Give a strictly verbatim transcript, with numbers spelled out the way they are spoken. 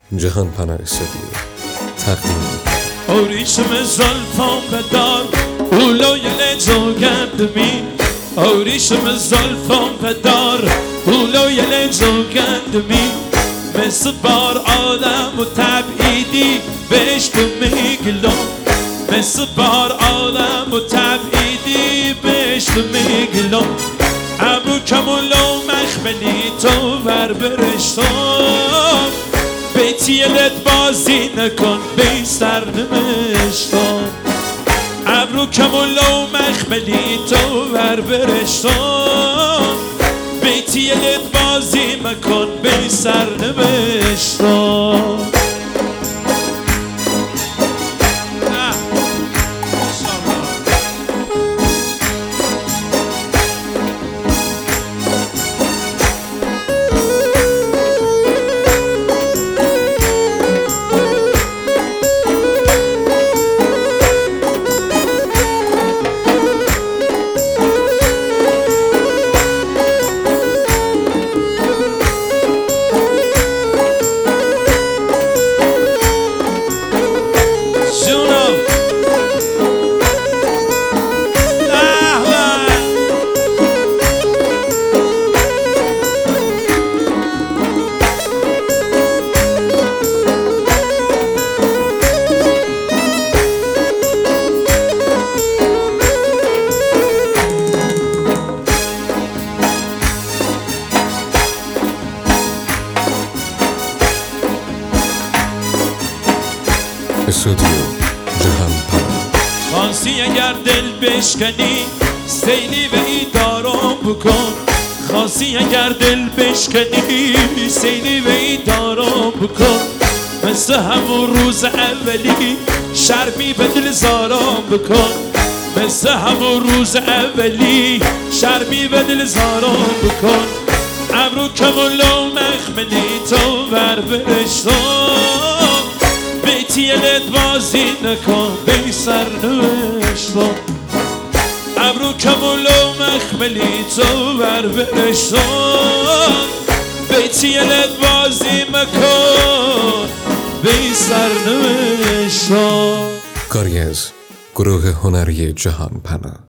جهان پناه استودیو تقدیم آریشم زلفان بدار اولای لجو گندمی آریشم زلفان بدار اولای لجو گندمی مثل بار آدم و تبعیدی بهش تو میگلم مثل بار آدم و تبعیدی بهش تو میگلم ابرو کمال و مخملی تو بر برشتم بیتیلت بازی نکن بی سر نمشتم ابرو کمال و مخملی تو بر برشتم بیتیلت بازی مکن بی سر نمشتم استودیو جهان پناه. خانسی اگر دل بشکنی سیلی و ایدارم بکن خانسی اگر دل بشکنی سیلی و ایدارم بکن مثل همون روز اولی شرمی به دل زارم بکن مثل همون روز اولی شرمی به دل زارم بکن ابرو کمال و مخملی تو بر برشتم بیتیلت بازی نکن بی سر نوشتم ابرو کمال و مخملی تو بر برشتم بیتیلت بازی مکن بی سر نوشتم کاری از گروه هنری جهان پناه.